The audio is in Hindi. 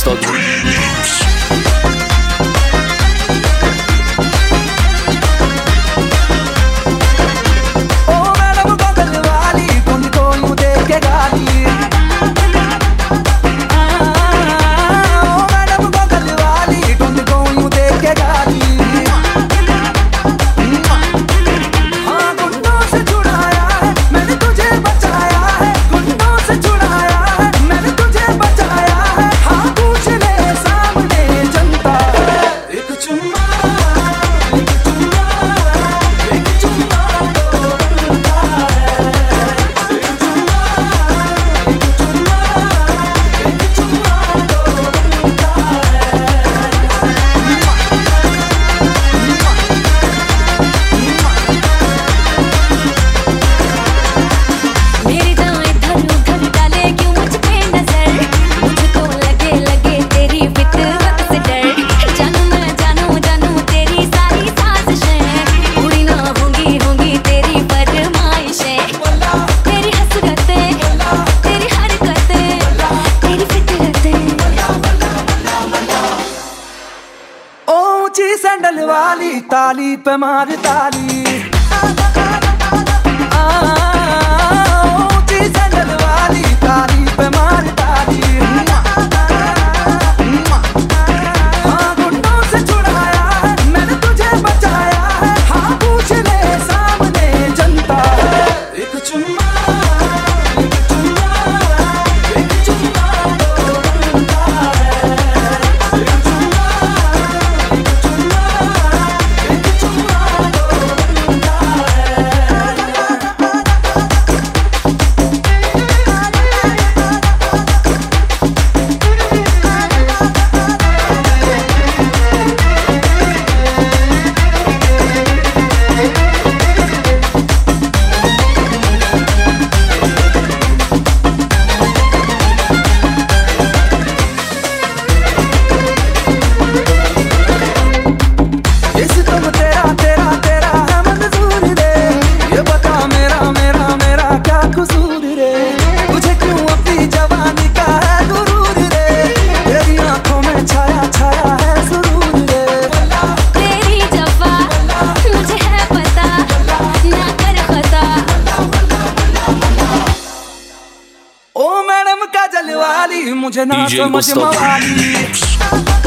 Gangsta Remix. सैंडल वाली ताली पे मार ताली, ऊंची सैंडल वाली ताली पे मार ताली। हाँ गुंडों से छुड़ाया है मैंने तुझे बचाया है, हाँ पूछ ले सामने जनता। एक चुम्मा एक चुम्मा एक चुम्मा तो बनता है, एक चुम्मा मुझे ना समझ मवाली।